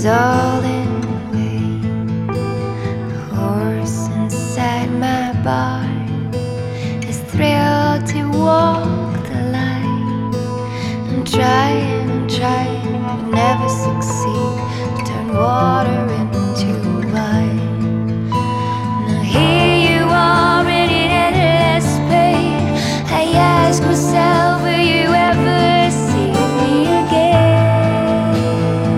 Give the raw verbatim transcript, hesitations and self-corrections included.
all in vain. The horse inside my barn is thrilled to walk the line. I'm trying, trying, but never succeed to turn water into